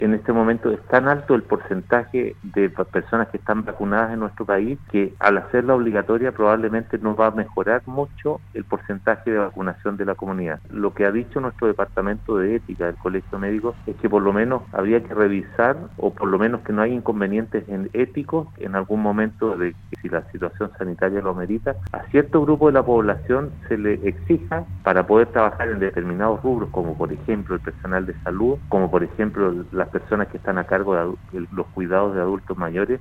en este momento es tan alto el porcentaje de personas que están vacunadas en nuestro país que al hacerla obligatoria probablemente no va a mejorar mucho el porcentaje de vacunación de la comunidad. Lo que ha dicho nuestro departamento de ética del Colegio Médico es que por lo menos habría que revisar, o por lo menos que no hay inconvenientes éticos en algún momento de que, si la situación sanitaria lo amerita, a cierto grupo de la población se le exija para poder trabajar en determinados rubros, como por ejemplo el personal de salud, como por ejemplo las personas que están a cargo de los cuidados de adultos mayores,